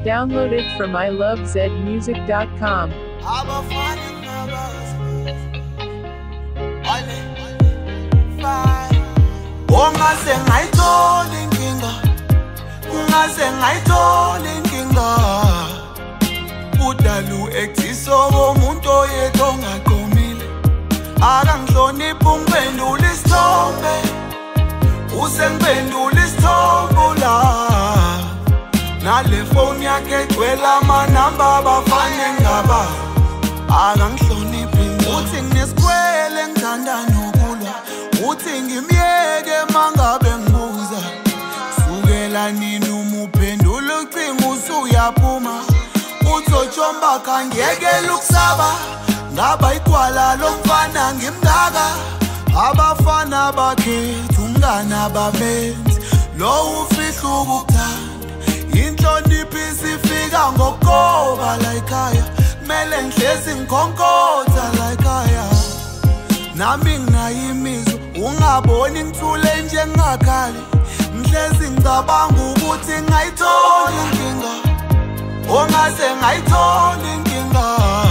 Download it from ilovezmusic.com. Ungaze ngayithola inkinga, ungaze ngayithola inkinga. Udalu ekuthiso komuntu oyedwa ongaqomile. Akangihloniphi ungiphendula isithombe, usengiphendula isithombe la. Nale phone yakhe egcwele amanamba abafana engabazi. Akangihloniphi uthi nginesikwele ngithanda nokulwa, uthi ngimyeke mangabe ngibuza. Sukela nini uphendula ucingo usuyaphuma, uthotshomba khangiyekela ukusaba. Ngaba igwala lomfana ngimngaka, abafana bakhethu umngane bamenzi. Lo ufihla ukukuthanda, inhlonipho isifika ngokugoba la ekhaya. Kumele ngihlezi ngikhonkotha la ekhaya. Nami nginayo imizwa, ungaboni ngithule nje ngingakhali. Ngihlezi ngicabanga ukuthi ngayithola inkinga, ungaze ngayithola inkinga.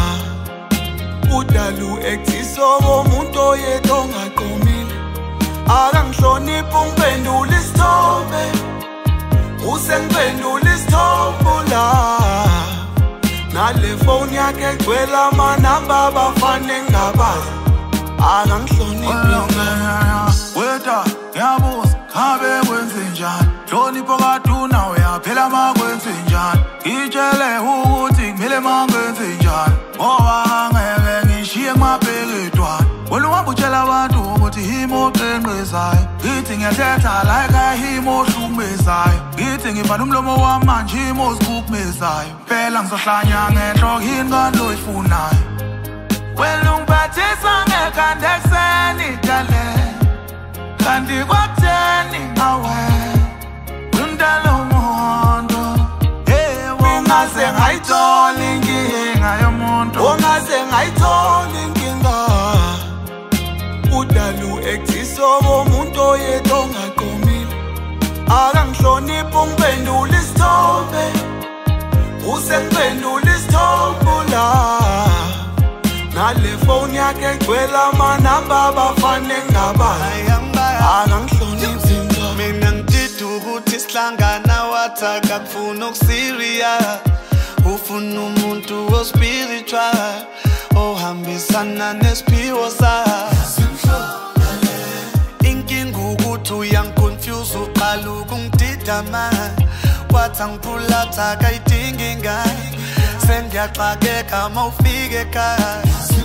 Udalu ekuthiso komuntu oyedwa ongaqomile. Akangihloniphi ungiphendula isithombe, usengiphendula isithombe la. Nale phone yakhe egcwele amanamba abafana engabazi. Akangihloniphi weta ngiyabuza ngabe kwenzenjani, hlonipho kade unawe yaphela makwenzenjani. Ngitshele ukuthi kumele makwenzenjani, ngoba angeke ngishiye ngimabhekedwane. Wena uhamba utshela abantu ukuthi yimi oqenqezayo, ngithi ngiyathetha la ekhaya yimi ohlukumezayo. Ngithi ngivala umlomo wami manje yimi ozikhukumezayo. Phela ngizohlanya ngenhloko yini kanti oyifunayo. Wena ungiphathisa ngekhanda ekuseni dale, kanti kwakutheni ngawe umdala umuntu. Ungaze ngayithola inkinga yomuntu, ungaze ngayithola inkinga. Udalu ekuthiso komuntu oyedwa ongaqomile. Akangihloniphi ungiphendula isithombe, usengiphendula isithombe la. Nale phone yakhe egcwele amanamba abafana engabazi. Akangihloniphi mina ngidida ukuthi sihlangana wathaka ngifuna ukusiriya. Ufuna umuntu ospiritual ohambisana nesiphiwo sakhe. Inkinga ukuthi uyangiconfuse, uqala ukungidida manje. Wathi angiphula thaka ayidingi ingane, sengiyaxakeka mawufika ekhaya.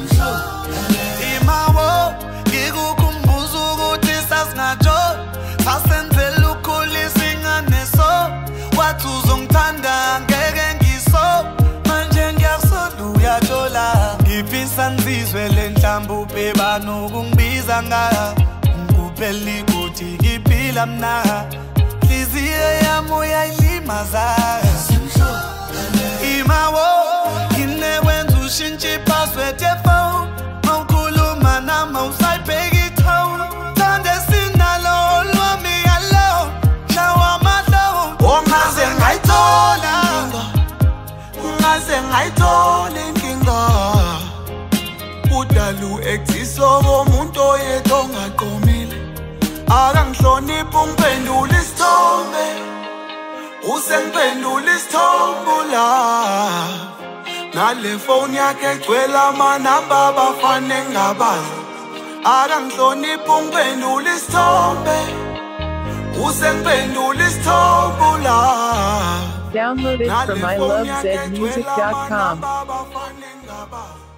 Imawo ngikukhumbuza ukuthi sasingajo, sasenzela ukhulisa ingane so. Wathi uzongithanda ngeke ngiso, manje ngiyakusola uyathola. Ngifisa ngizizwe le nhlamvu ubheba nokungibiza ngayo. Ngikuphela ukuthi ngiphila mna, inhliziyo yami uyayilimaza. Imawo nginewenza ushintshe ipassword yefone, mawukhuluma nami awusayibheki ithone. Thande sinalo lwami alone, shawa amahlo. ungaze ngayithola inkinga, ungaze ngayithola inkinga. Udalu ekuthiso komuntu oyedwa ongaqomile. Akangihloniphi ungiphendula isithombe, usengiphendula isithombe la. Nale phone yakhe egcwele amanamba abafana engabazi. Akangihloniphi ungiphendula isithombe, usengiphendula isithombe la. Download it from ilovezmusic.com. Abafana engabazi.